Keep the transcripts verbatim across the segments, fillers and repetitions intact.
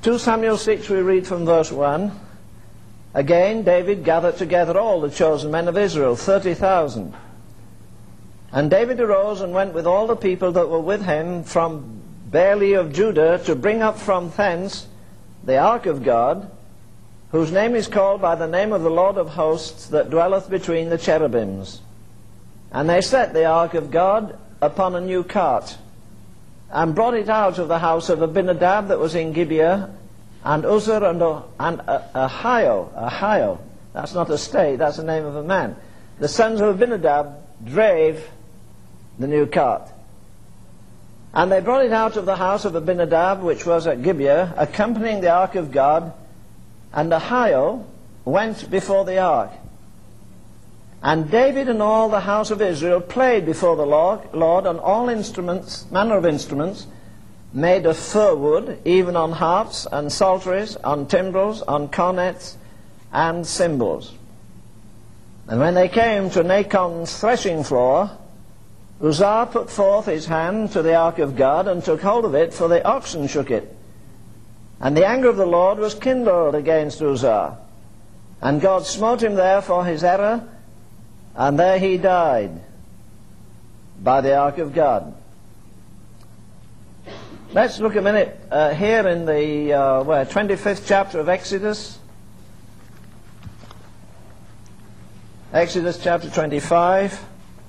two Samuel six, we read from verse one, again David gathered together all the chosen men of Israel, thirty thousand. And David arose and went with all the people that were with him from Baale of Judah to bring up from thence the ark of God, whose name is called by the name of the Lord of hosts, that dwelleth between the cherubims. And they set the ark of God upon a new cart, and brought it out of the house of Abinadab that was in Gibeah, and Uzzah and, and Ahio, Ahio, that's not a state, that's the name of a man, the sons of Abinadab drave the new cart. And they brought it out of the house of Abinadab, which was at Gibeah, accompanying the ark of God, and Ahio went before the ark. And David and all the house of Israel played before the Lord, Lord on all instruments, manner of instruments, made of fir wood, even on harps and psalteries, on timbrels, on cornets, and cymbals. And when they came to Nachon's threshing floor, Uzzah put forth his hand to the ark of God, and took hold of it, for the oxen shook it. And the anger of the Lord was kindled against Uzzah. And God smote him there for his error, and there he died by the ark of God. Let's look a minute uh, here in the uh, where, twenty-fifth chapter of Exodus. Exodus chapter twenty-five.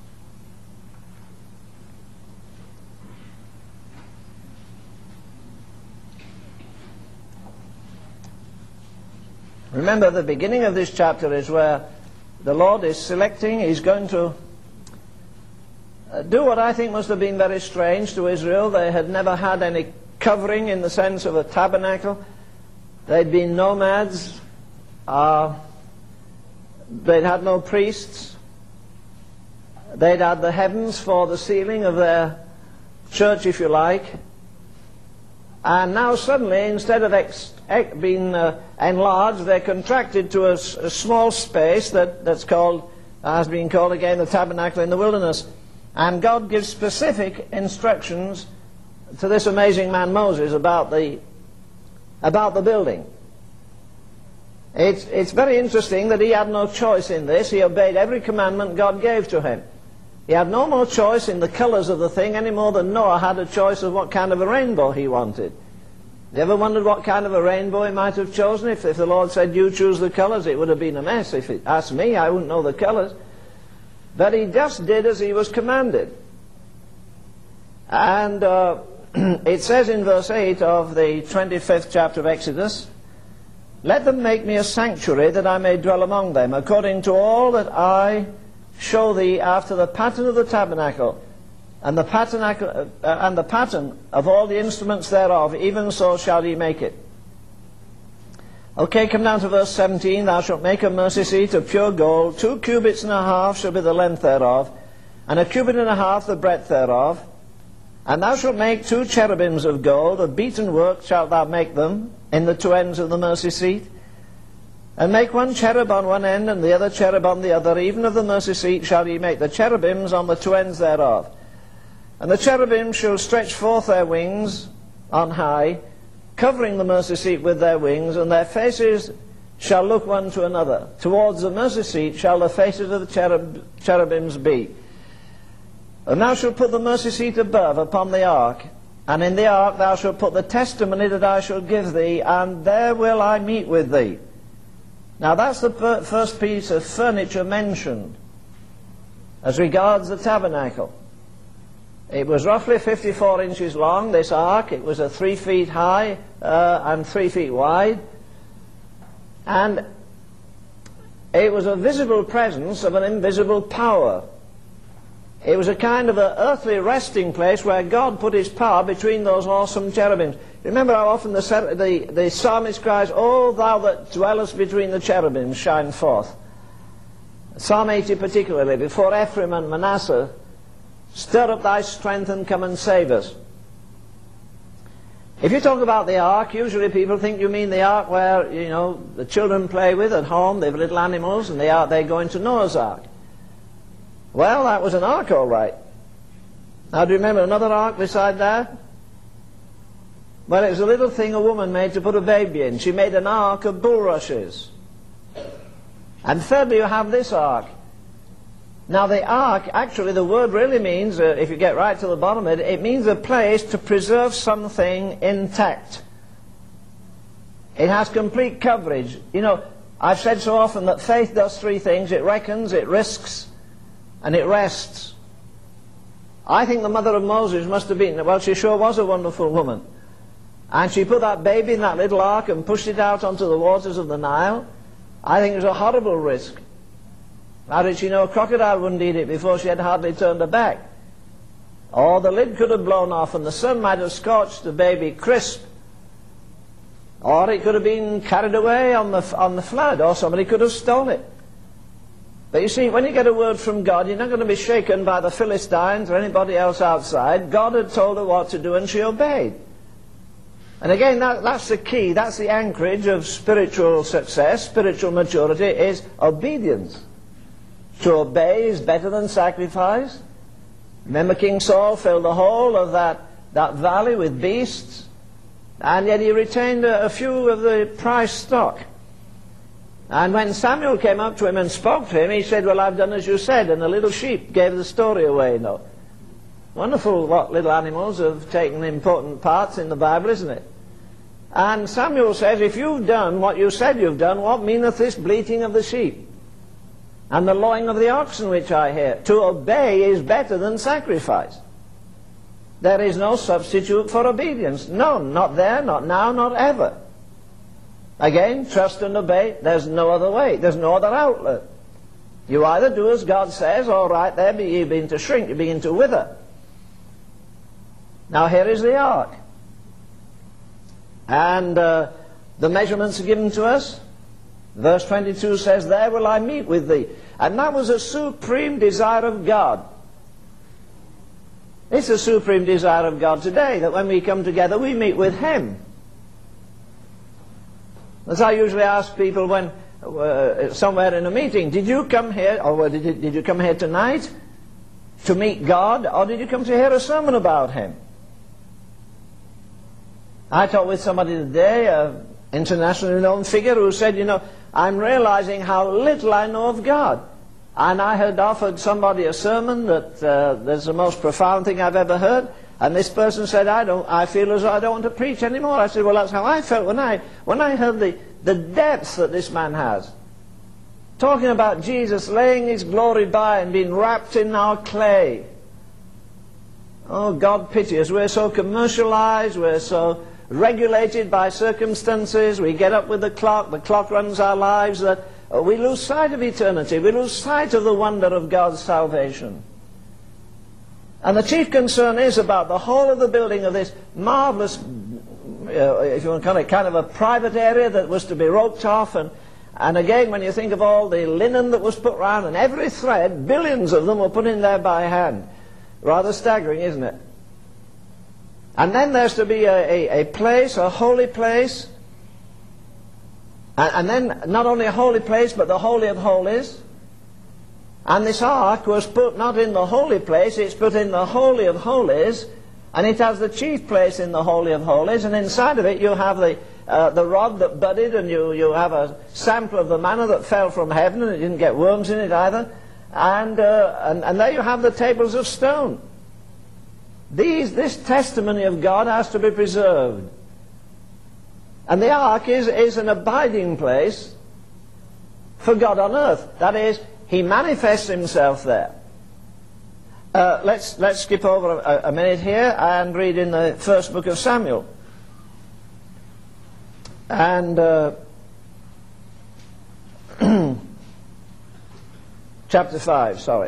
Remember, the beginning of this chapter is where the Lord is selecting, he's going to uh, do what I think must have been very strange to Israel. They had never had any covering in the sense of a tabernacle. They'd been nomads. Uh, they'd had no priests. They'd had the heavens for the ceiling of their church, if you like. And now suddenly, instead of ex ex being uh, enlarged, they're contracted to a, a small space that, that's called, uh, has been called again, the tabernacle in the wilderness. And God gives specific instructions to this amazing man Moses about the, about the building. It's, it's very interesting that he had no choice in this. He obeyed every commandment God gave to him. He had no more choice in the colours of the thing any more than Noah had a choice of what kind of a rainbow he wanted. You ever wondered what kind of a rainbow he might have chosen? If, if the Lord said, you choose the colours, it would have been a mess. If it asked me, I wouldn't know the colours. But he just did as he was commanded. And uh, it says in verse eight of the twenty-fifth chapter of Exodus, let them make me a sanctuary that I may dwell among them, according to all that I show thee after the pattern of the tabernacle, and the pattern, uh, and the pattern of all the instruments thereof, even so shall ye make it. Okay, come down to verse seventeen. Thou shalt make a mercy seat of pure gold, two cubits and a half shall be the length thereof, and a cubit and a half the breadth thereof. And thou shalt make two cherubims of gold, of beaten work shalt thou make them, in the two ends of the mercy seat. And make one cherub on one end, and the other cherub on the other. Even of the mercy seat shall ye make the cherubims on the two ends thereof. And the cherubim shall stretch forth their wings on high, covering the mercy seat with their wings, and their faces shall look one to another. Towards the mercy seat shall the faces of the cherub, cherubims be. And thou shalt put the mercy seat above upon the ark, and in the ark thou shalt put the testimony that I shall give thee, and there will I meet with thee. Now that's the first piece of furniture mentioned as regards the tabernacle. It was roughly fifty-four inches long, this ark. It was a three feet high uh, and three feet wide. And it was a visible presence of an invisible power. It was a kind of an earthly resting place where God put his power between those awesome cherubims. Remember how often the, the, the psalmist cries, O thou that dwellest between the cherubims, shine forth. Psalm eighty particularly, before Ephraim and Manasseh, stir up thy strength and come and save us. If you talk about the ark, usually people think you mean the ark where, you know, the children play with at home, they have little animals, and they are, they go into Noah's ark. Well, that was an ark all right. Now do you remember another ark beside that? Well, it was a little thing a woman made to put a baby in. She made an ark of bulrushes. And thirdly, you have this ark. Now the ark, actually the word really means, uh, if you get right to the bottom of it, it means a place to preserve something intact. It has complete coverage. You know, I've said so often that faith does three things. It reckons, it risks, and it rests. I think the mother of Moses must have been, well, she sure was a wonderful woman. And she put that baby in that little ark and pushed it out onto the waters of the Nile. I think it was a horrible risk. How did she know a crocodile wouldn't eat it before she had hardly turned her back? Or the lid could have blown off and the sun might have scorched the baby crisp. Or it could have been carried away on the, on the flood, or somebody could have stolen it. But you see, when you get a word from God, you're not going to be shaken by the Philistines or anybody else outside. God had told her what to do and she obeyed. And again, that, that's the key, that's the anchorage of spiritual success, spiritual maturity, is obedience. To obey is better than sacrifice. Remember King Saul filled the whole of that, that valley with beasts, and yet he retained a, a few of the prize stock. And when Samuel came up to him and spoke to him, he said, well, I've done as you said, and the little sheep gave the story away. No. Wonderful what little animals have taken important parts in the Bible, isn't it? And Samuel says, if you've done what you said you've done, what meaneth this bleating of the sheep and the lowing of the oxen which I hear? To obey is better than sacrifice. There is no substitute for obedience. No, not there, not now, not ever. Again, trust and obey. There's no other way. There's no other outlet. You either do as God says, or right there you begin to shrink, you begin to wither. Now here is the ark. And uh, the measurements are given to us. Verse twenty-two says, there will I meet with thee. And that was a supreme desire of God. It's a supreme desire of God today, that when we come together, we meet with Him. As I usually ask people when, uh, somewhere in a meeting, did you come here, or did you, did you come here tonight to meet God, or did you come to hear a sermon about Him? I talked with somebody today, an internationally known figure, who said, you know, I'm realizing how little I know of God. And I had offered somebody a sermon that uh, that's the most profound thing I've ever heard. And this person said, I don't, I feel as though I don't want to preach anymore. I said, well, that's how I felt when I, when I heard the, the depth that this man has. Talking about Jesus laying His glory by and being wrapped in our clay. Oh, God pity us. We're so commercialized, we're so regulated by circumstances, we get up with the clock, the clock runs our lives, that we lose sight of eternity, we lose sight of the wonder of God's salvation. And the chief concern is about the whole of the building of this marvelous, uh, if you want to call it, kind of a private area that was to be roped off, and, and again, when you think of all the linen that was put round, and every thread, billions of them were put in there by hand. Rather staggering, isn't it? And then there's to be a, a, a place, a holy place, and, and then not only a holy place, but the Holy of Holies. And this ark was put not in the holy place, it's put in the Holy of Holies, and it has the chief place in the Holy of Holies, and inside of it you have the, uh, the rod that budded, and you, you have a sample of the manna that fell from heaven, and it didn't get worms in it either, and, uh, and, and there you have the tables of stone. These, this testimony of God has to be preserved. And the ark is, is an abiding place for God on earth. That is, He manifests Himself there. Uh, let's, let's skip over a, a minute here and read in the first book of Samuel. And uh, chapter five, sorry.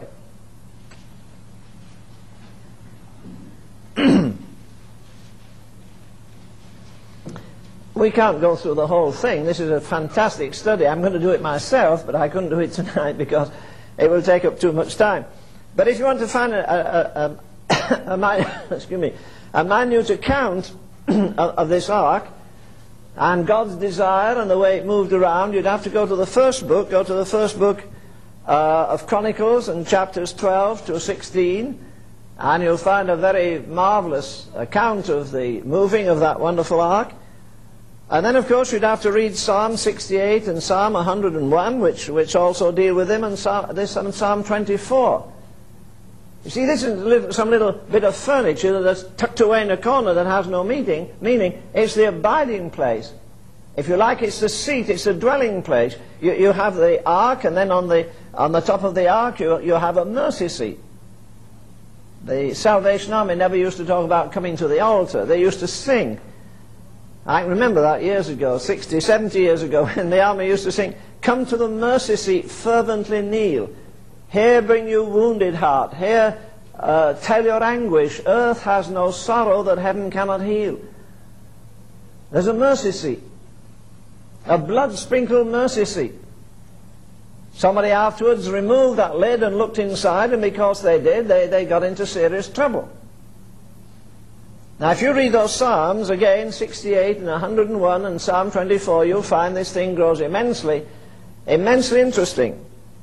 We can't go through the whole thing. This is a fantastic study. I'm going to do it myself, but I couldn't do it tonight because it will take up too much time. But if you want to find a, a, a, a, a, excuse me, a minute account of, of this ark and God's desire and the way it moved around, you'd have to go to the first book, go to the first book uh, of Chronicles and chapters twelve to sixteen. And you'll find a very marvelous account of the moving of that wonderful ark. And then, of course, you'd have to read Psalm sixty-eight and Psalm one hundred and one, which, which also deal with him, and Psalm, this and Psalm twenty-four. You see, this is some little bit of furniture that's tucked away in a corner that has no meaning. Meaning, it's the abiding place. If you like, it's the seat, it's the dwelling place. You, you have the ark, and then on the, on the top of the ark you, you have a mercy seat. The Salvation Army never used to talk about coming to the altar. They used to sing. I can remember that years ago, sixty, seventy years ago, when the army used to sing, "Come to the mercy seat, fervently kneel. Here bring you wounded heart. Here uh, tell your anguish. Earth has no sorrow that heaven cannot heal." There's a mercy seat. A blood-sprinkled mercy seat. Somebody afterwards removed that lid and looked inside, and because they did, they, they got into serious trouble. Now, if you read those Psalms, again, sixty-eight and one hundred and one and Psalm twenty-four, you'll find this thing grows immensely, immensely interesting.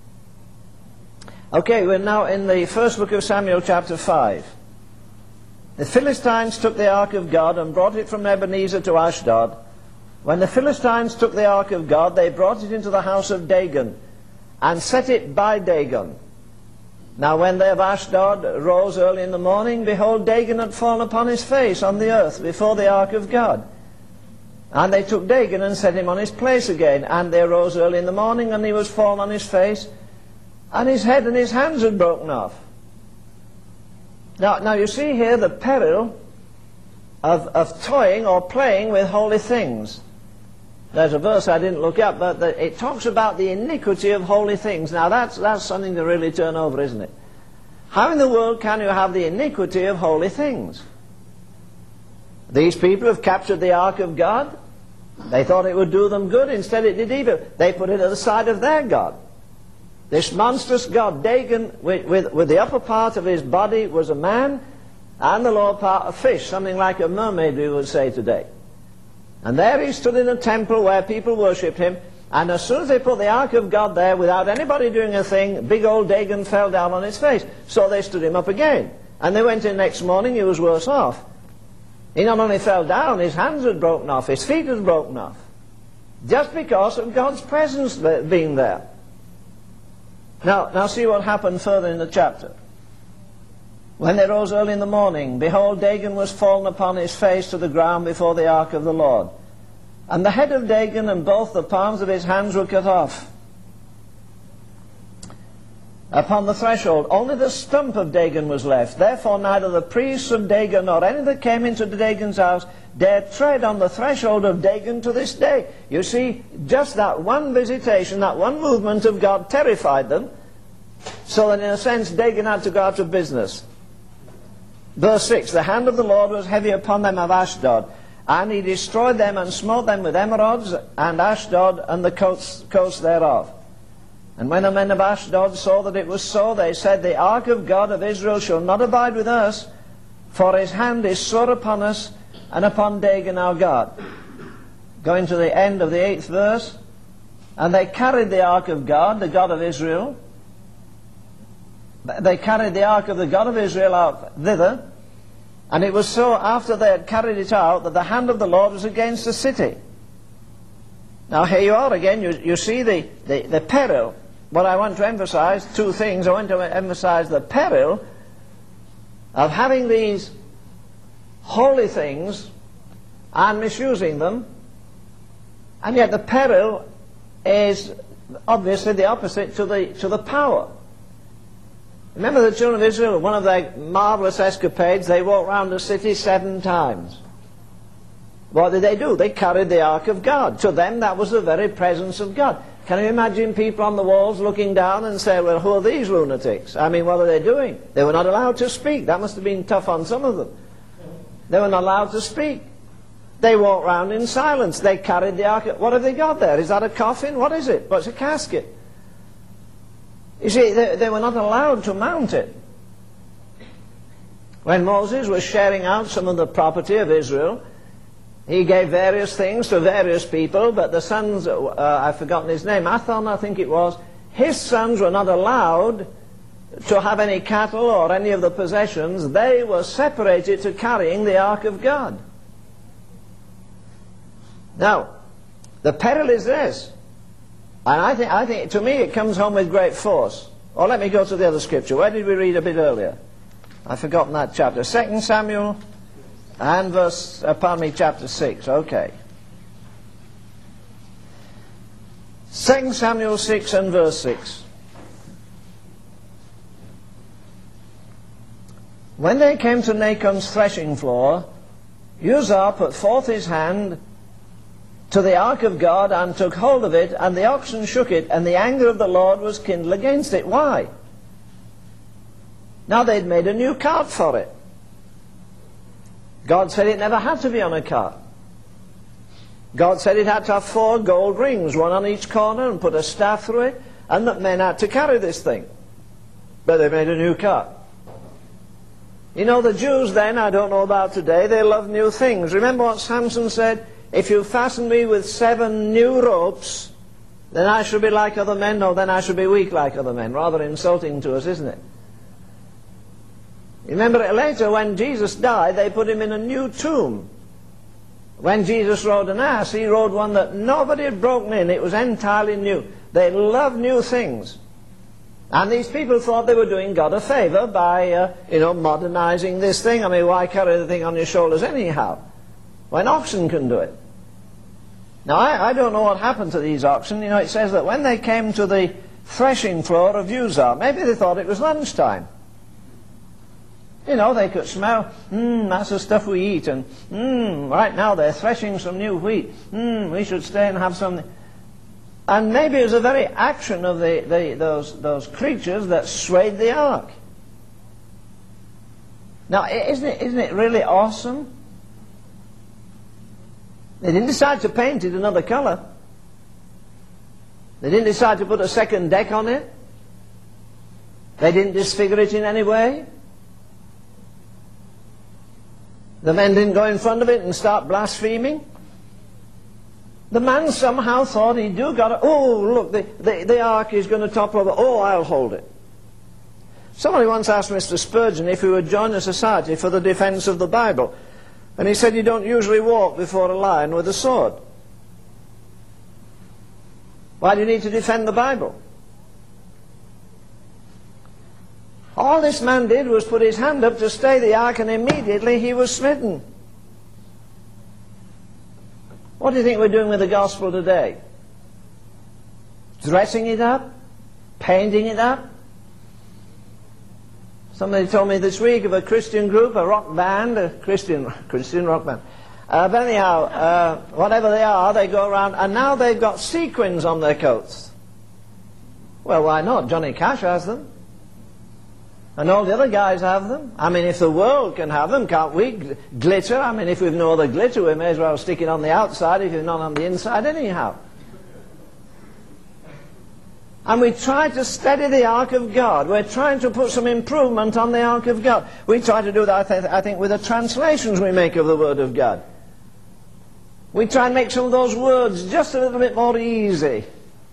Okay, we're now in the first book of Samuel, chapter five. The Philistines took the ark of God and brought it from Ebenezer to Ashdod. When the Philistines took the ark of God, they brought it into the house of Dagon and set it by Dagon. Now when they of Ashdod rose early in the morning, behold, Dagon had fallen upon his face on the earth before the ark of God. And they took Dagon and set him on his place again. And they arose early in the morning, and he was fallen on his face, and his head and his hands had broken off. Now, now you see here the peril of, of toying or playing with holy things. There's a verse I didn't look up, but the, it talks about the iniquity of holy things. Now that's, that's something to really turn over, isn't it? How in the world can you have the iniquity of holy things? These people have captured the ark of God. They thought it would do them good. Instead it did evil. They put it at the side of their God. This monstrous god, Dagon, with, with, with the upper part of his body was a man, and the lower part a fish, something like a mermaid we would say today. And there he stood in a temple where people worshipped him, and as soon as they put the ark of God there, without anybody doing a thing, big old Dagon fell down on his face. So they stood him up again. And they went in next morning, he was worse off. He not only fell down, his hands had broken off, his feet had broken off. Just because of God's presence being there. Now, now see what happened further in the chapter. When they rose early in the morning, behold, Dagon was fallen upon his face to the ground before the ark of the Lord. And the head of Dagon and both the palms of his hands were cut off. Upon the threshold, only the stump of Dagon was left. Therefore neither the priests of Dagon nor any that came into Dagon's house dared tread on the threshold of Dagon to this day. You see, just that one visitation, that one movement of God terrified them, so that in a sense Dagon had to go out of business. Verse six, the hand of the Lord was heavy upon them of Ashdod, and he destroyed them and smote them with emerods, and Ashdod and the coasts, coasts thereof. And when the men of Ashdod saw that it was so, they said, the ark of God of Israel shall not abide with us, for his hand is sore upon us, and upon Dagon our God. Going to the end of the eighth verse, and they carried the ark of God, the God of Israel, they carried the ark of the God of Israel out thither, and it was so after they had carried it out that the hand of the Lord was against the city. Now here you are again, you, you see the, the, the peril. What I want to emphasize, two things. I want to emphasize the peril of having these holy things and misusing them, and yet the peril is obviously the opposite to the, to the power. Remember the children of Israel, one of their marvelous escapades, they walked round the city seven times. What did they do? They carried the ark of God. To them that was the very presence of God. Can you imagine people on the walls looking down and say, well, who are these lunatics? I mean, what are they doing? They were not allowed to speak. That must have been tough on some of them. They were not allowed to speak. They walked round in silence. They carried the ark. What have they got there? Is that a coffin? What is it? What's a casket? You see, they, they were not allowed to mount it. When Moses was sharing out some of the property of Israel, he gave various things to various people, but the sons, uh, I've forgotten his name, Athon I think it was, his sons were not allowed to have any cattle or any of the possessions. They were separated to carrying the ark of God. Now, the peril is this, and I think, I think to me it comes home with great force. Or let me go to the other scripture. Where did we read a bit earlier? I've forgotten that chapter. Second Samuel and verse, uh, pardon me, chapter six. Okay. Second Samuel six and verse six. When they came to Nachon's threshing floor, Uzzah put forth his hand to the ark of God and took hold of it, and the oxen shook it, and the anger of the Lord was kindled against it. Why? Now they'd made a new cart for it. God said it never had to be on a cart. God said it had to have four gold rings, one on each corner, and put a staff through it, and that men had to carry this thing. But they made a new cart. You know, the Jews then, I don't know about today, they love new things. Remember what Samson said? If you fasten me with seven new ropes, then I shall be like other men. No, then I shall be weak like other men. Rather insulting to us, isn't it? Remember later when Jesus died, they put him in a new tomb. When Jesus rode an ass, he rode one that nobody had broken in. It was entirely new. They love new things. And these people thought they were doing God a favor by, uh, you know, modernizing this thing. I mean, why carry the thing on your shoulders anyhow, when oxen can do it? Now, I, I don't know what happened to these oxen. You know, it says that when they came to the threshing floor of Uzzah, maybe they thought it was lunchtime. You know, they could smell, mmm, that's the stuff we eat, and mmm, right now they're threshing some new wheat. Mmm, we should stay and have something. And maybe it was the very action of the, the, those, those creatures that swayed the ark. Now, isn't it, isn't it really awesome? They didn't decide to paint it another color. They didn't decide to put a second deck on it. They didn't disfigure it in any way. The men didn't go in front of it and start blaspheming. The man somehow thought he'd do got it. Oh, look, the, the, the ark is going to topple over. Oh, I'll hold it. Somebody once asked Mister Spurgeon if he would join a society for the defense of the Bible. And he said, you don't usually walk before a lion with a sword. Why do you need to defend the Bible? All this man did was put his hand up to stay the ark, and immediately he was smitten. What do you think we're doing with the gospel today? Dressing it up? Painting it up? Somebody told me this week of a Christian group, a rock band, a Christian Christian rock band. Uh, but anyhow, uh, whatever they are, they go around, and now they've got sequins on their coats. Well, why not? Johnny Cash has them. And all the other guys have them. I mean, if the world can have them, can't we? Glitter, I mean, if we've no other glitter, we may as well stick it on the outside if it's not on the inside anyhow. And we try to steady the ark of God. We're trying to put some improvement on the ark of God. We try to do that, I, th I think, with the translations we make of the Word of God. We try and make some of those words just a little bit more easy.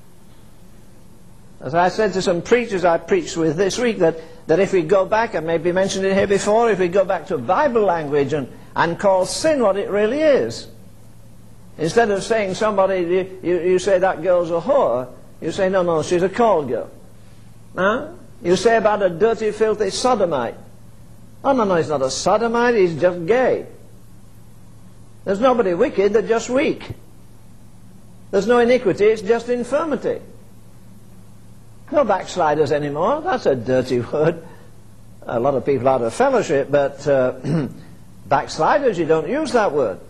As I said to some preachers I preached with this week, that, that if we go back, and maybe mentioned it here before, if we go back to Bible language and, and call sin what it really is, instead of saying somebody, you, you, you say that girl's a whore, you say, no, no, she's a call girl. Huh? You say about a dirty, filthy sodomite. Oh, no, no, he's not a sodomite, he's just gay. There's nobody wicked, they're just weak. There's no iniquity, it's just infirmity. No backsliders anymore. That's a dirty word. A lot of people out of fellowship, but uh, backsliders, you don't use that word.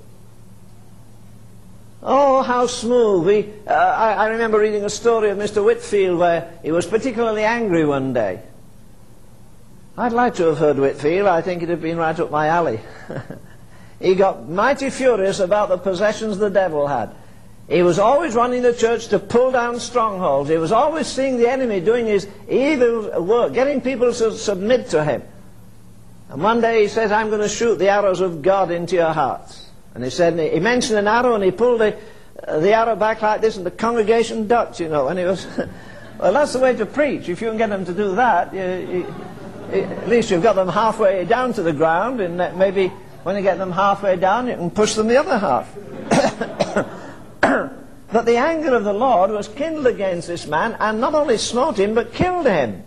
Oh, how smooth. We, uh, I, I remember reading a story of Mister Whitfield where he was particularly angry one day. I'd like to have heard Whitfield. I think it'd have been right up my alley. He got mighty furious about the possessions the devil had. He was always running the church to pull down strongholds. He was always seeing the enemy doing his evil work, getting people to submit to him. And one day he says, I'm going to shoot the arrows of God into your hearts. And he said, he mentioned an arrow, and he pulled the, uh, the arrow back like this, and the congregation ducked, you know. And he was, Well, that's the way to preach. If you can get them to do that, you, you, at least you've got them halfway down to the ground, and maybe when you get them halfway down, you can push them the other half. But the anger of the Lord was kindled against this man, and not only smote him, but killed him.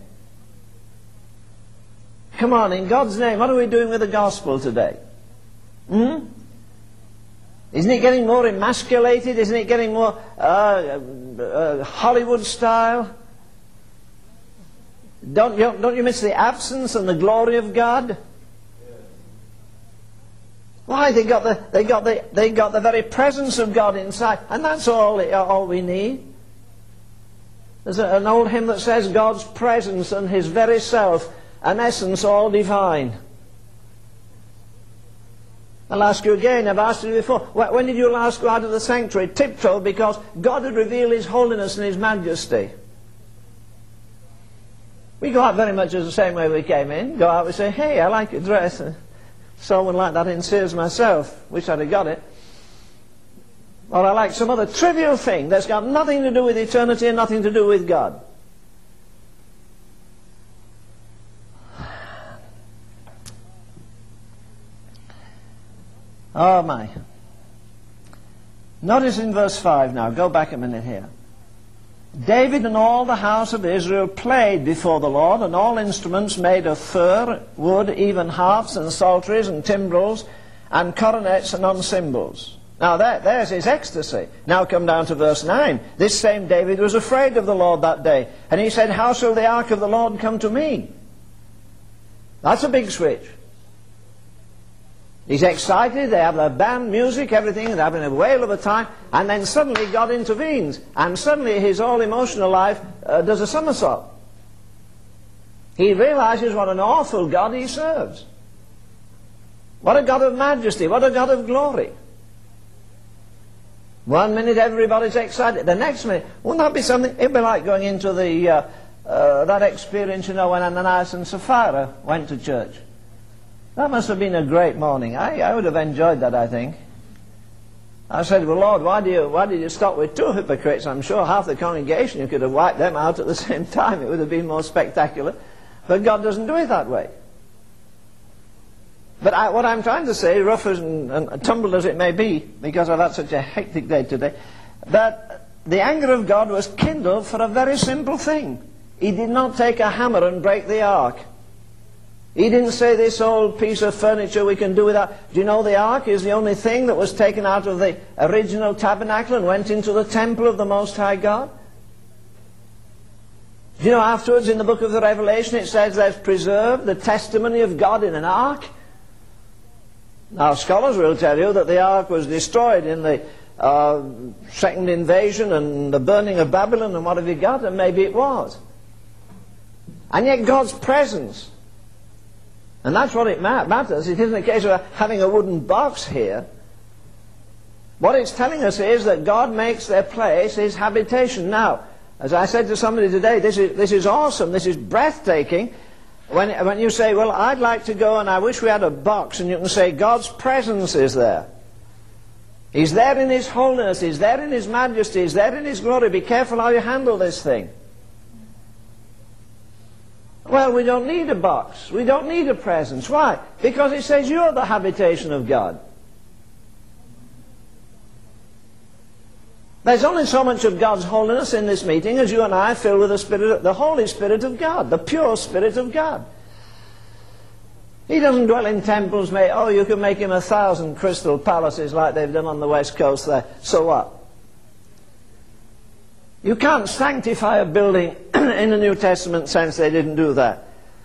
Come on, in God's name, what are we doing with the gospel today? Hmm? Isn't it getting more emasculated? Isn't it getting more uh, uh, Hollywood style? Don't you, don't you miss the absence and the glory of God? Why, they got the they got the they got the very presence of God inside, and that's all all we need. There's a, an old hymn that says, God's presence and His very self, an essence all divine. I'll ask you again, I've asked you before, when did you last go out of the sanctuary? Tiptoe, because God had revealed His holiness and His majesty. We go out very much as the same way we came in. Go out, we say, hey, I like your dress. Someone like that in Sears myself. Wish I'd have got it. Or I like some other trivial thing that's got nothing to do with eternity and nothing to do with God. Oh my. Notice in verse five now, go back a minute here. David and all the house of Israel played before the Lord, and all instruments made of fir, wood, even harps and psalteries and timbrels and coronets and on cymbals. Now that, there's his ecstasy. Now come down to verse nine. This same David was afraid of the Lord that day, and he said, how shall the ark of the Lord come to me? That's a big switch. He's excited, they have their band, music, everything, they're having a whale of a time, and then suddenly God intervenes, and suddenly his whole emotional life uh, does a somersault. He realizes what an awful God he serves. What a God of majesty, what a God of glory. One minute everybody's excited, the next minute, wouldn't that be something? It'd be like going into the uh, uh, that experience, you know, when Ananias and Sapphira went to church. That must have been a great morning. I, I would have enjoyed that, I think. I said, well, Lord, why, do you, why did you stop with two hypocrites? I'm sure half the congregation, you could have wiped them out at the same time. It would have been more spectacular. But God doesn't do it that way. But I, what I'm trying to say, rough as and, and tumbled as it may be, because I've had such a hectic day today, that the anger of God was kindled for a very simple thing. He did not take a hammer and break the ark. He didn't say this old piece of furniture we can do without. Do you know the ark is the only thing that was taken out of the original tabernacle and went into the temple of the Most High God? Do you know afterwards in the book of the Revelation it says there's preserved the testimony of God in an ark? Now scholars will tell you that the ark was destroyed in the uh, second invasion and the burning of Babylon and what have you got, and maybe it was. And yet God's presence, and that's what it matters. It isn't a case of having a wooden box here. What it's telling us is that God makes their place His habitation. Now, as I said to somebody today, this is, this is awesome, this is breathtaking. When, when you say, well, I'd like to go and I wish we had a box, and you can say, God's presence is there. He's there in His holiness, He's there in His majesty, He's there in His glory. Be careful how you handle this thing. Well, we don't need a box. We don't need a presence. Why? Because it says you're the habitation of God. There's only so much of God's holiness in this meeting as you and I are filled with the Spirit, the Holy Spirit of God, the pure Spirit of God. He doesn't dwell in temples made, oh, you can make Him a thousand crystal palaces like they've done on the West Coast there. So what? You can't sanctify a building in the New Testament sense. They didn't do that.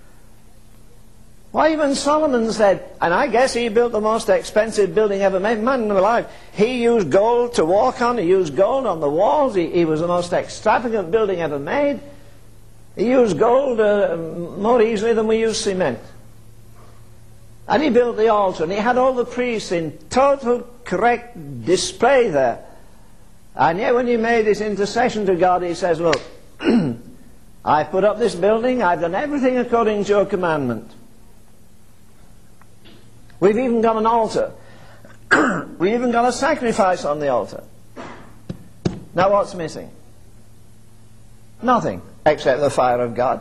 Why, even Solomon said, and I guess he built the most expensive building ever made, man alive. He used gold to walk on, he used gold on the walls, he, he was the most extravagant building ever made. He used gold uh, more easily than we use cement. And he built the altar, and he had all the priests in total correct display there. And yet when he made his intercession to God, he says, look, I put up this building, I've done everything according to your commandment. We've even got an altar. We've even got a sacrifice on the altar. Now what's missing? Nothing. except the fire of God.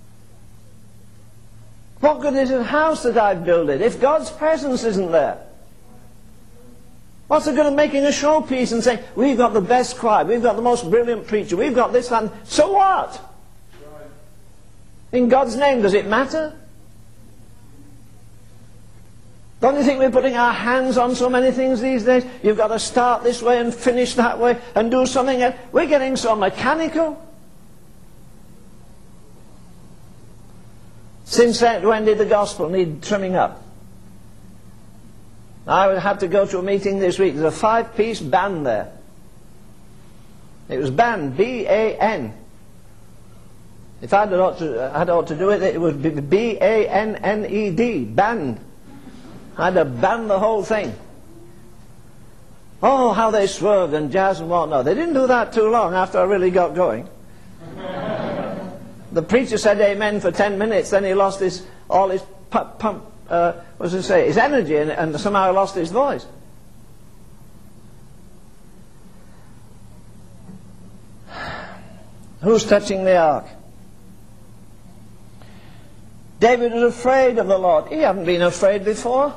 What good is a house that I've built it if God's presence isn't there? What's the good of making a showpiece and saying, we've got the best choir, we've got the most brilliant preacher, we've got this and so what? In God's name, does it matter? Don't you think we're putting our hands on so many things these days? You've got to start this way and finish that way and do something else. We're getting so mechanical. Since when did the gospel need trimming up? I had to go to a meeting this week. There's a five-piece band there. It was banned, B A N. If I'd ought to, I'd ought to do it, it would be B A N N E D, banned. I'd have banned the whole thing. Oh, how they swerved and jazz and whatnot. They didn't do that too long after I really got going. The preacher said amen for ten minutes, then he lost his, all his pump, pump uh, what does it say, his energy, and, and somehow lost his voice. Who's touching the ark? David was afraid of the Lord. He hadn't been afraid before.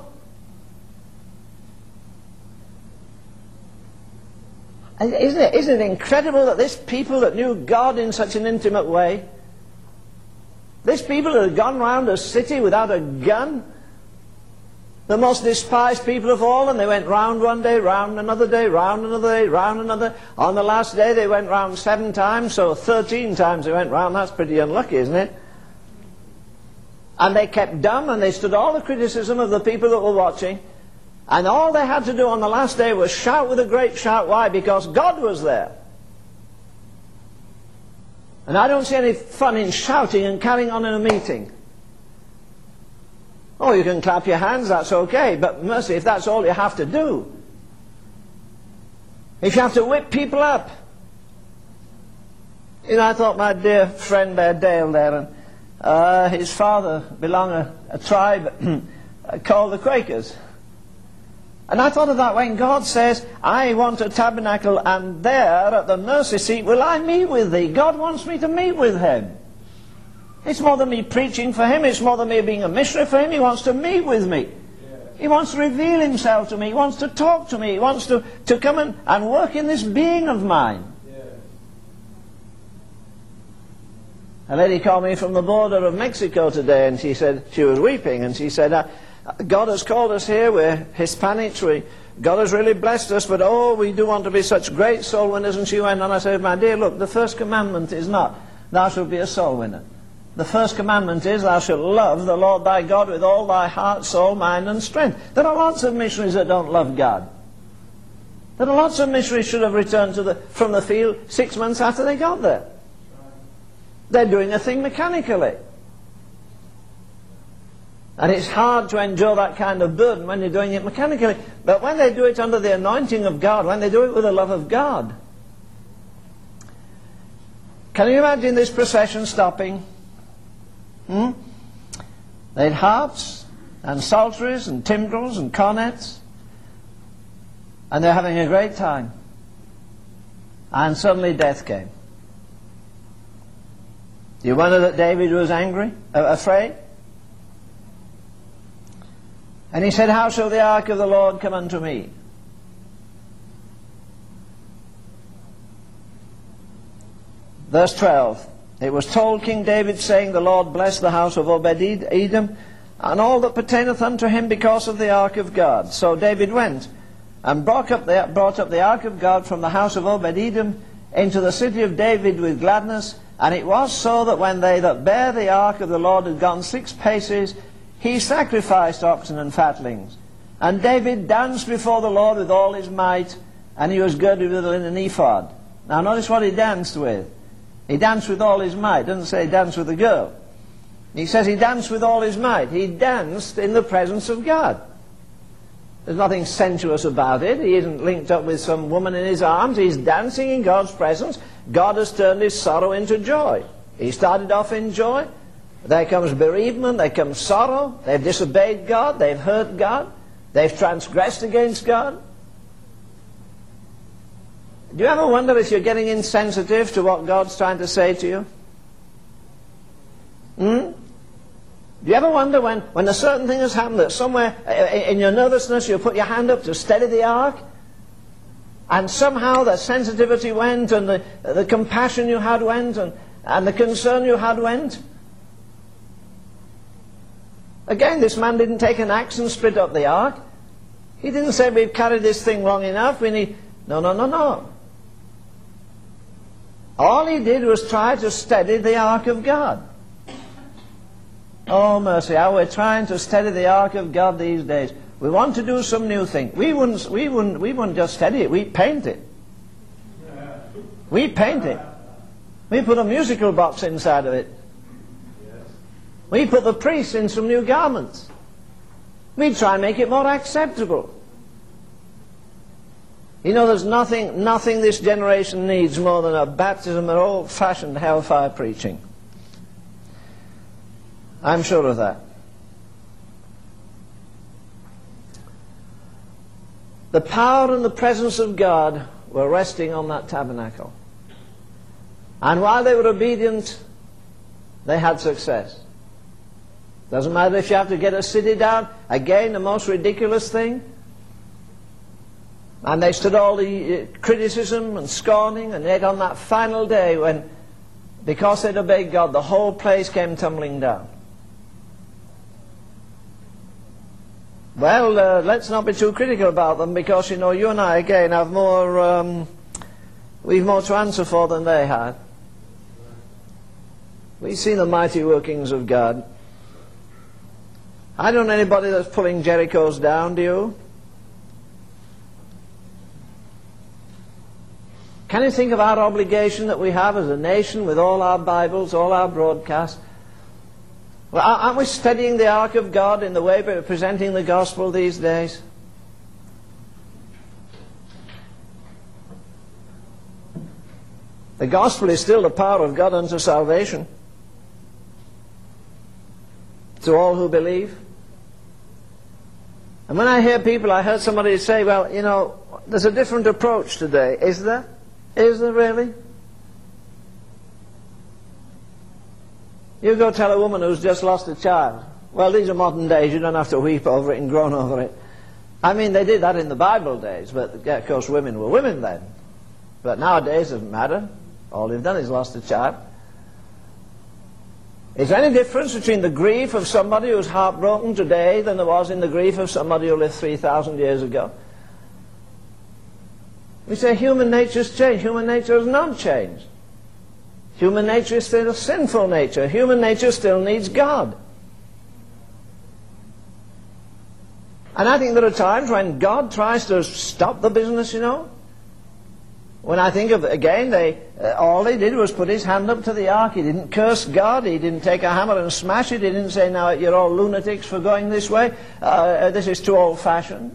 Isn't it, isn't it incredible that this people that knew God in such an intimate way, this people that had gone round a city without a gun, the most despised people of all, and they went round one day, round another day, round another day, round another. On the last day they went round seven times, so thirteen times they went round. That's pretty unlucky, isn't it? And they kept dumb, and they stood all the criticism of the people that were watching. And all they had to do on the last day was shout with a great shout. Why? Because God was there. And I don't see any fun in shouting and carrying on in a meeting. Oh, you can clap your hands, that's okay. But mercy, if that's all you have to do. If you have to whip people up. You know, I thought my dear friend there, Dale there, and uh, his father belonged to a, a tribe called the Quakers. And I thought of that when God says, I want a tabernacle, and there at the mercy seat will I meet with thee. God wants me to meet with him. It's more than me preaching for him. It's more than me being a missionary for him. He wants to meet with me. He wants to reveal himself to me. He wants to talk to me. He wants to, to come and, and work in this being of mine. A lady called me from the border of Mexico today, and she said, she was weeping, and she said, uh, God has called us here, we're Hispanics, we, God has really blessed us, but oh, we do want to be such great soul winners. And she went on, I said, my dear, look, the first commandment is not, thou shalt be a soul winner. The first commandment is, thou shalt love the Lord thy God with all thy heart, soul, mind, and strength. There are lots of missionaries that don't love God. There are lots of missionaries should have returned to the, from the field six months after they got there. They're doing a thing mechanically. And it's hard to endure that kind of burden when you're doing it mechanically. But when they do it under the anointing of God, when they do it with the love of God. Can you imagine this procession stopping? Hmm? They had harps and psalteries and timbrels and cornets. And they're having a great time. And suddenly death came. Do you wonder that David was angry, uh, afraid? And he said, how shall the ark of the Lord come unto me? Verse twelve. It was told King David, saying, the Lord bless the house of Obed-Edom, and all that pertaineth unto him because of the ark of God. So David went, and brought up the, brought up the ark of God from the house of Obed-Edom into the city of David with gladness. And it was so that when they that bare the ark of the Lord had gone six paces, he sacrificed oxen and fatlings. And David danced before the Lord with all his might, and he was girded with a linen ephod. Now notice what he danced with. He danced with all his might. It doesn't say he danced with a girl. He says he danced with all his might. He danced in the presence of God. There's nothing sensuous about it. He isn't linked up with some woman in his arms. He's dancing in God's presence. God has turned his sorrow into joy. He started off in joy. There comes bereavement, there comes sorrow. They've disobeyed God, they've hurt God, they've transgressed against God. Do you ever wonder if you're getting insensitive to what God's trying to say to you? Hmm? Do you ever wonder when, when a certain thing has happened, that somewhere in your nervousness you put your hand up to steady the ark, and somehow the sensitivity went, and the, the compassion you had went, and, and the concern you had went? Again, this man didn't take an axe and split up the ark. He didn't say, we've carried this thing long enough, we need... No, no, no, no. All he did was try to steady the ark of God. Oh, mercy, how we're trying to steady the ark of God these days. We want to do some new thing. We wouldn't, we wouldn't, we wouldn't just steady it, we'd paint it. We paint it. We put a musical box inside of it. We put the priests in some new garments. We try and make it more acceptable. You know, there's nothing, nothing this generation needs more than a baptism of old-fashioned hellfire preaching. I'm sure of that. The power and the presence of God were resting on that tabernacle. And while they were obedient, they had success. Doesn't matter if you have to get a city down. Again, the most ridiculous thing. And they stood all the uh, criticism and scorning, and yet on that final day when, because they'd obeyed God, the whole place came tumbling down. Well, uh, let's not be too critical about them, because, you know, you and I, again, have more, um, we've more to answer for than they had. We've seen the mighty workings of God. I don't know anybody that's pulling Jerichos down, do you? Can you think of our obligation that we have as a nation with all our Bibles, all our broadcasts? Well, aren't we studying the Ark of God in the way we're presenting the gospel these days? The gospel is still the power of God unto salvation to all who believe. And when I hear people, I heard somebody say, well, you know, there's a different approach today. Is there? Is there really? You go tell a woman who's just lost a child. Well, these are modern days. You don't have to weep over it and groan over it. I mean, they did that in the Bible days, but of course women were women then. But nowadays it doesn't matter. All they've done is lost a child. Is there any difference between the grief of somebody who's heartbroken today than there was in the grief of somebody who lived three thousand years ago? We say human nature's changed. Human nature has not changed. Human nature is still a sinful nature. Human nature still needs God. And I think there are times when God tries to stop the business, you know. When I think of, again, they, uh, all he did was put his hand up to the ark. He didn't curse God. He didn't take a hammer and smash it. He didn't say, now you're all lunatics for going this way. Uh, this is too old-fashioned.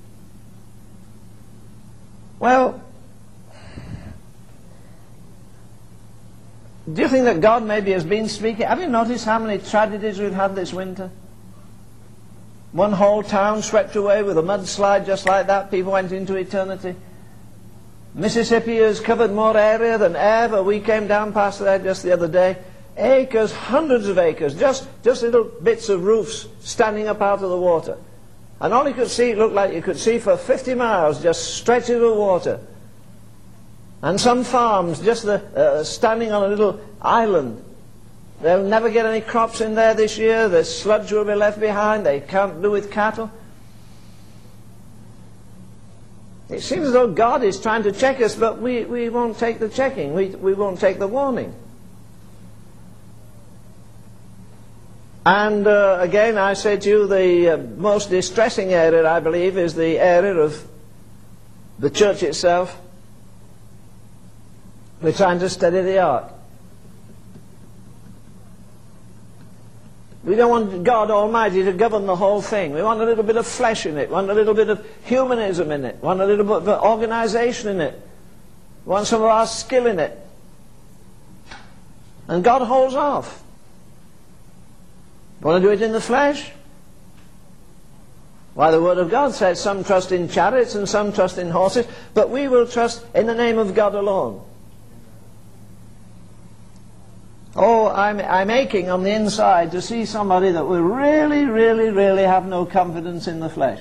Well, do you think that God maybe has been speaking? Have you noticed how many tragedies we've had this winter? One whole town swept away with a mudslide just like that. People went into eternity. Mississippi has covered more area than ever. We came down past there just the other day. Acres, hundreds of acres, just, just little bits of roofs standing up out of the water. And all you could see, it looked like you could see for fifty miles, just stretches of water. And some farms just the, uh, standing on a little island. They'll never get any crops in there this year. The sludge will be left behind. They can't do with cattle. It seems as though God is trying to check us, but we, we won't take the checking. We, we won't take the warning. And uh, again, I say to you, the uh, most distressing area, I believe, is the area of the church itself. We're trying to steady the ark. We don't want God Almighty to govern the whole thing. We want a little bit of flesh in it. We want a little bit of humanism in it. We want a little bit of organization in it. We want some of our skill in it. And God holds off. You want to do it in the flesh? Why, the Word of God says some trust in chariots and some trust in horses, but we will trust in the name of God alone. Oh, I'm, I'm aching on the inside to see somebody that will really, really, really have no confidence in the flesh.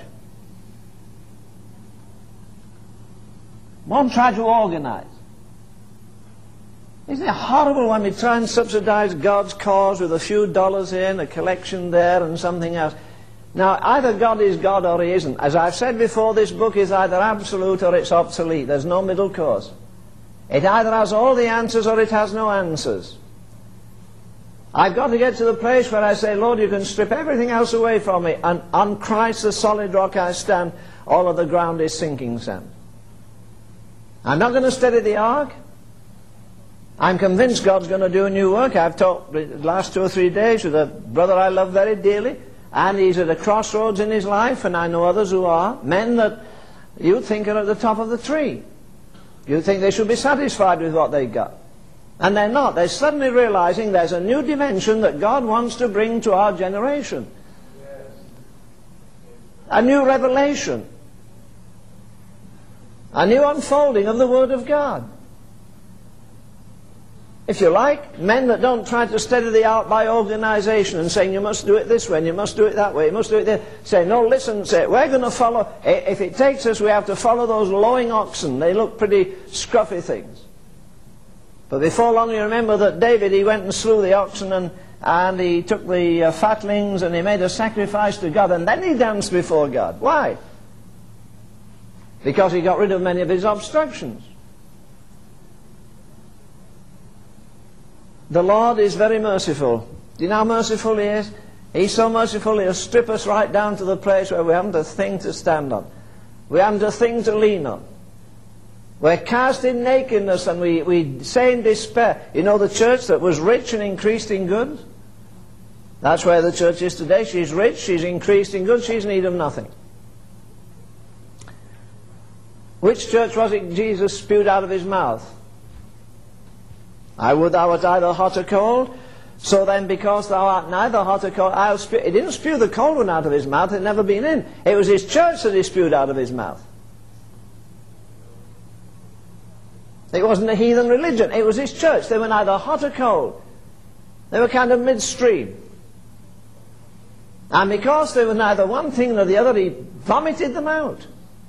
Won't try to organize. Isn't it horrible when we try and subsidize God's cause with a few dollars here and a collection there and something else? Now, either God is God or He isn't. As I've said before, this book is either absolute or it's obsolete. There's no middle course. It either has all the answers or it has no answers. I've got to get to the place where I say, Lord, you can strip everything else away from me, and on Christ the solid rock I stand, all of the ground is sinking sand. I'm not going to steady the ark. I'm convinced God's going to do a new work. I've talked the last two or three days with a brother I love very dearly, and he's at a crossroads in his life, and I know others who are, men that you think are at the top of the tree. You think they should be satisfied with what they've got. And they're not. They're suddenly realizing there's a new dimension that God wants to bring to our generation. A new revelation. A new unfolding of the Word of God. If you like, men that don't try to steady the art by organization and saying you must do it this way and you must do it that way, you must do it there. Say, no, listen, say, we're going to follow, if it takes us, we have to follow those lowing oxen. They look pretty scruffy things. But before long you remember that David, he went and slew the oxen and, and he took the uh, fatlings and he made a sacrifice to God, and then he danced before God. Why? Because he got rid of many of his obstructions. The Lord is very merciful. Do you know how merciful He is? He's so merciful He'll strip us right down to the place where we haven't a thing to stand on. We haven't a thing to lean on. We're cast in nakedness and we, we say in despair. You know the church that was rich and increased in goods? That's where the church is today. She's rich, she's increased in goods, she's in need of nothing. Which church was it Jesus spewed out of His mouth? I would thou art either hot or cold. So then, because thou art neither hot or cold, I'll spew. He didn't spew the cold one out of His mouth. It had never been in. It was His church that He spewed out of His mouth. It wasn't a heathen religion. It was His church. They were neither hot or cold. They were kind of midstream. And because they were neither one thing nor the other, He vomited them out.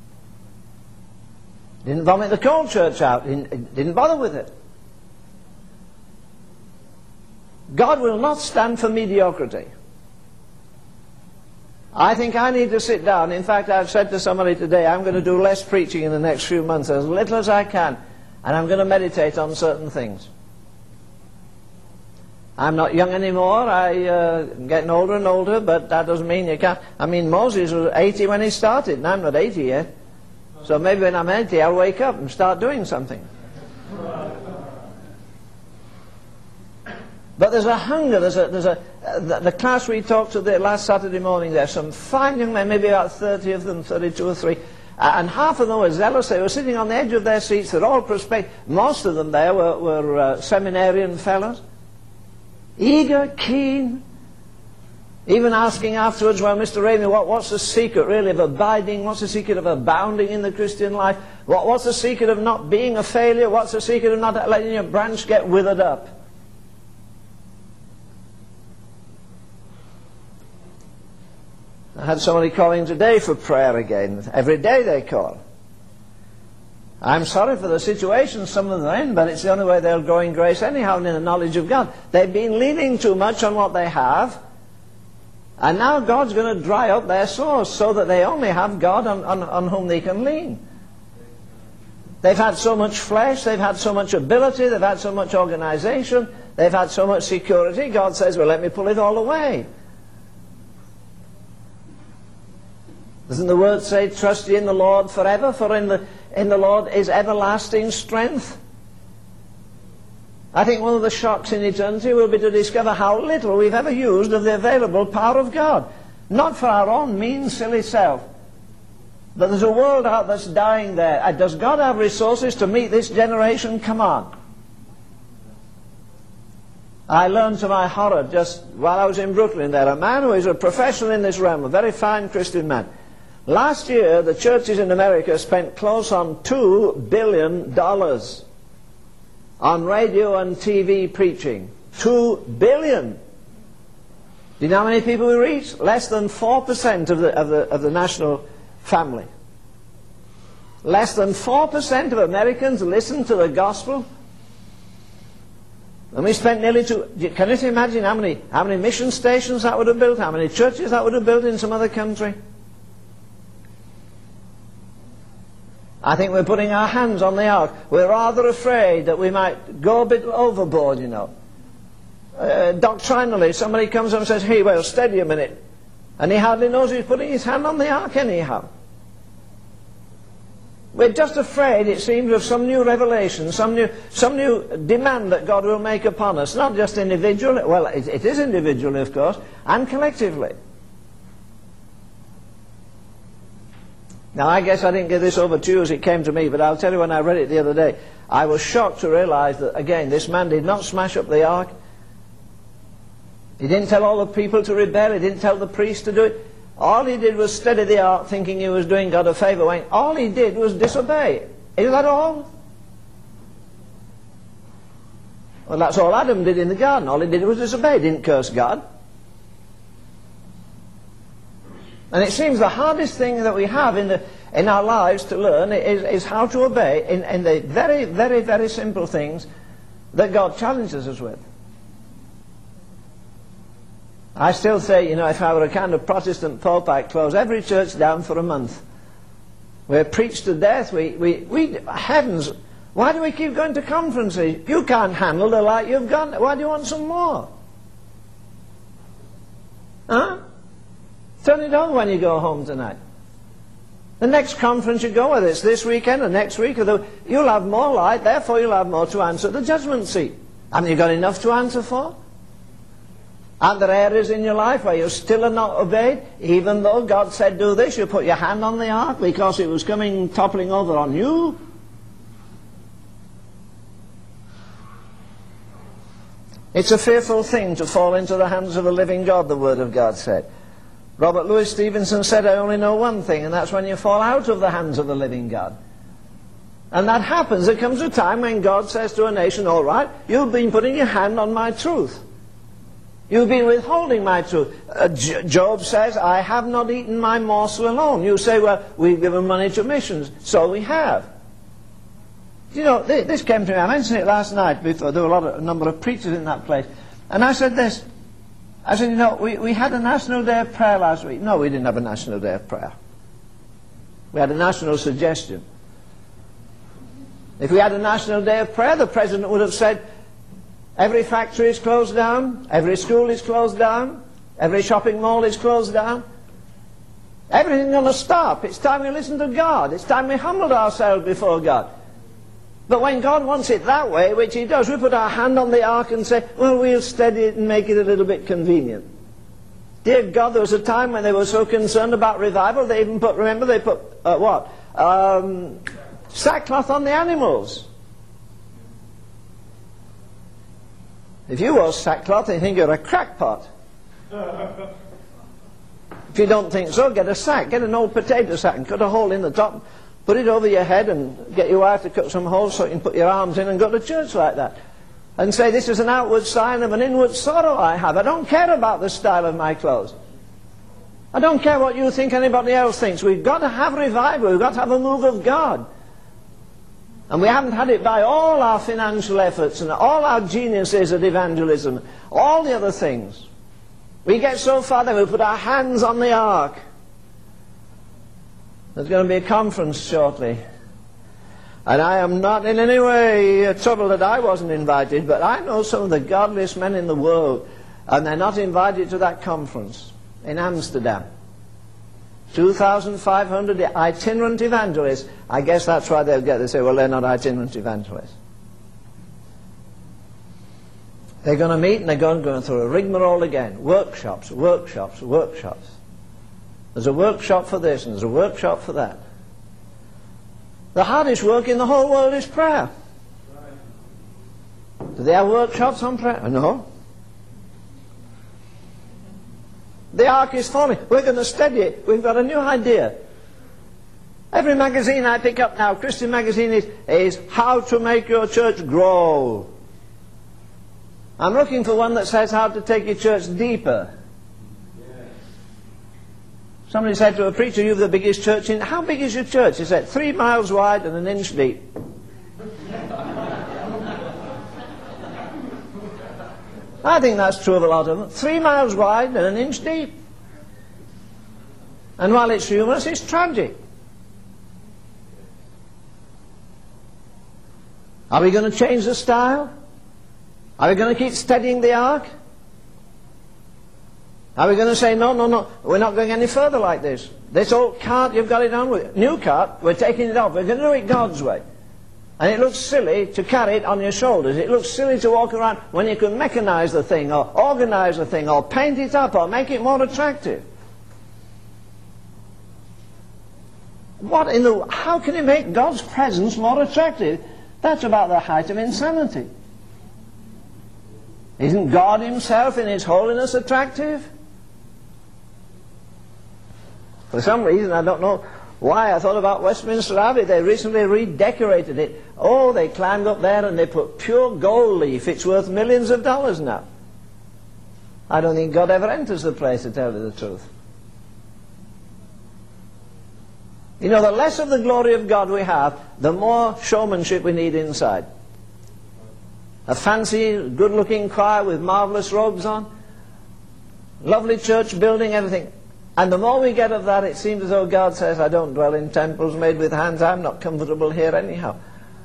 Didn't vomit the cold church out. Didn't, didn't bother with it. God will not stand for mediocrity. I think I need to sit down. In fact, I've said to somebody today, I'm going to do less preaching in the next few months, as little as I can, and I'm going to meditate on certain things. I'm not young anymore. I, uh, I'm getting older and older, but that doesn't mean you can't. I mean, Moses was eighty when he started, and I'm not eighty yet. So maybe when I'm eighty, I'll wake up and start doing something. But there's a hunger, there's a, there's a, uh, the, the class we talked to the last Saturday morning, there's some fine young men, maybe about thirty of them, thirty-two or three, uh, and half of them were zealous. They were sitting on the edge of their seats. They're all prospect. Most of them there were, were uh, seminarian fellows, eager, keen, even asking afterwards, well, Mister Ravenhill, what, what's the secret really of abiding? What's the secret of abounding in the Christian life? What, what's the secret of not being a failure? What's the secret of not letting your branch get withered up? I had somebody calling today for prayer again. Every day they call. I'm sorry for the situation some of them are in, but it's the only way they'll grow in grace anyhow and in the knowledge of God. They've been leaning too much on what they have, and now God's going to dry up their source so that they only have God on, on, on whom they can lean. They've had so much flesh, they've had so much ability, they've had so much organization, they've had so much security. God says, well, let me pull it all away. Doesn't the word say, trust ye in the Lord forever, for in the, in the Lord is everlasting strength? I think one of the shocks in eternity will be to discover how little we've ever used of the available power of God. Not for our own mean, silly self. But there's a world out that's dying there. Does God have resources to meet this generation? Come on. I learned to my horror just while I was in Brooklyn there, a man who is a professional in this realm, a very fine Christian man. Last year, the churches in America spent close on two billion dollars on radio and T V preaching. Two billion. Do you know how many people we reach? Less than four percent of the, of the, of the national family. Less than four percent of Americans listen to the gospel. And we spent nearly two... Can you imagine how many, how many mission stations that would have built? How many churches that would have built in some other country? I think we're putting our hands on the ark. We're rather afraid that we might go a bit overboard, you know. Uh, doctrinally, somebody comes up and says, hey, well, steady a minute. And he hardly knows he's putting his hand on the ark anyhow. We're just afraid, it seems, of some new revelation, some new, some new demand that God will make upon us. Not just individually, well, it, it is individually, of course, and collectively. Now, I guess I didn't get this over to you as it came to me, but I'll tell you when I read it the other day, I was shocked to realize that, again, this man did not smash up the ark. He didn't tell all the people to rebel. He didn't tell the priest to do it. All he did was steady the ark, thinking he was doing God a favor. When all he did was disobey. Is that all? Well, that's all Adam did in the garden. All he did was disobey. He didn't curse God. And it seems the hardest thing that we have in, the, in our lives to learn is, is how to obey in, in the very, very, very simple things that God challenges us with. I still say, you know, if I were a kind of Protestant Pope, I'd close every church down for a month. We're preached to death. We, we, we, heavens, why do we keep going to conferences? You can't handle the light you've got. Why do you want some more? Huh? Turn it on when you go home tonight. The next conference you go, whether it's this weekend or next week, or the, you'll have more light, therefore you'll have more to answer at the judgment seat. Haven't you got enough to answer for? Aren't there areas in your life where you still are not obeyed? Even though God said do this, you put your hand on the ark because it was coming toppling over on you? It's a fearful thing to fall into the hands of the living God, the Word of God said. Robert Louis Stevenson said, I only know one thing, and that's when you fall out of the hands of the living God. And that happens. There comes a time when God says to a nation, all right, you've been putting your hand on my truth. You've been withholding my truth. Uh, Job says, I have not eaten my morsel alone. You say, well, we've given money to missions. So we have. You know, this came to me. I mentioned it last night before. There were a, lot of, a number of preachers in that place. And I said this. I said, you know, we, we had a National Day of Prayer last week. No, we didn't have a National Day of Prayer. We had a national suggestion. If we had a National Day of Prayer, the President would have said, every factory is closed down, every school is closed down, every shopping mall is closed down. Everything's going to stop. It's time we listen to God. It's time we humbled ourselves before God. But when God wants it that way, which He does, we put our hand on the ark and say, well, we'll steady it and make it a little bit convenient. Dear God, there was a time when they were so concerned about revival, they even put, remember, they put, uh, what? Um, sackcloth on the animals. If you wore sackcloth, they think you're a crackpot. If you don't think so, get a sack. Get an old potato sack and cut a hole in the top. Put it over your head and get your wife to cut some holes so you can put your arms in and go to church like that. And say, this is an outward sign of an inward sorrow I have. I don't care about the style of my clothes. I don't care what you think, anybody else thinks. We've got to have revival. We've got to have a move of God. And we haven't had it by all our financial efforts and all our geniuses at evangelism, all the other things. We get so far that we put our hands on the ark. There's going to be a conference shortly. And I am not in any way troubled that I wasn't invited, but I know some of the godliest men in the world, and they're not invited to that conference in Amsterdam. two thousand five hundred itinerant evangelists. I guess that's why they'll get, they say, well, they're not itinerant evangelists. They're going to meet and they're going to go through a rigmarole again. Workshops, workshops, workshops. There's a workshop for this and there's a workshop for that. The hardest work in the whole world is prayer. Do they have workshops on prayer? No. The ark is falling. We're going to study it. We've got a new idea. Every magazine I pick up now, Christian magazine, is, is how to make your church grow. I'm looking for one that says how to take your church deeper. Somebody said to a preacher, "You've the biggest church in..." How big is your church? He said, three miles wide and an inch deep. I think that's true of a lot of them. Three miles wide and an inch deep. And while it's humorous, it's tragic. Are we going to change the style? Are we going to keep steadying the ark? Are we going to say, no, no, no, we're not going any further like this. This old cart, you've got it on with. New cart, we're taking it off. We're going to do it God's way. And it looks silly to carry it on your shoulders. It looks silly to walk around when you can mechanize the thing, or organize the thing, or paint it up, or make it more attractive. What in the... How can you make God's presence more attractive? That's about the height of insanity. Isn't God himself in his holiness attractive? For some reason, I don't know why, I thought about Westminster Abbey. They recently redecorated it. Oh, they climbed up there and they put pure gold leaf. It's worth millions of dollars now. I don't think God ever enters the place, to tell you the truth. You know, the less of the glory of God we have, the more showmanship we need inside. A fancy, good-looking choir with marvelous robes on, lovely church building, everything. And the more we get of that, it seems as though God says, I don't dwell in temples made with hands. I'm not comfortable here anyhow.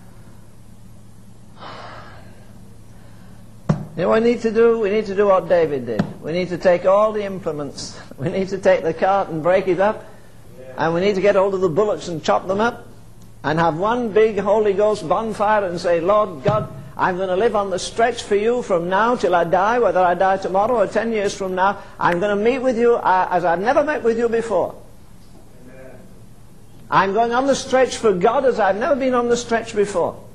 You know what we need to do? We need to do what David did. We need to take all the implements. We need to take the cart and break it up. And we need to get hold of the bullocks and chop them up. And have one big Holy Ghost bonfire and say, Lord God, I'm going to live on the stretch for you from now till I die, whether I die tomorrow or ten years from now. I'm going to meet with you uh, as I've never met with you before. Amen. I'm going on the stretch for God as I've never been on the stretch before.